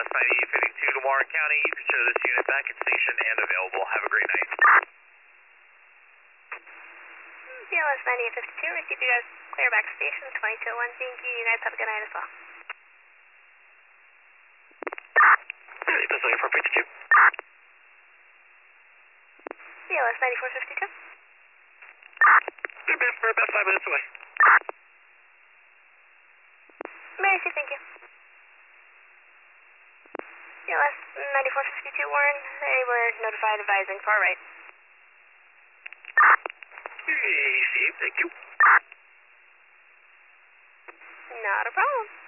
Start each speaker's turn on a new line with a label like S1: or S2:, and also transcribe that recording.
S1: CLS 9052 to Warren County. You can show this unit back at station and available. Have a great night.
S2: CLS 9852, receive you guys clear back station 2201. Thank you. You guys have a good night as well.
S1: That's 9452.
S2: CLS 9452.
S1: We're about 5 minutes away.
S2: Mary C, thank you. CLS 9452, Warren. They were notified advising far right.
S1: Hey, thank you.
S2: Not a problem.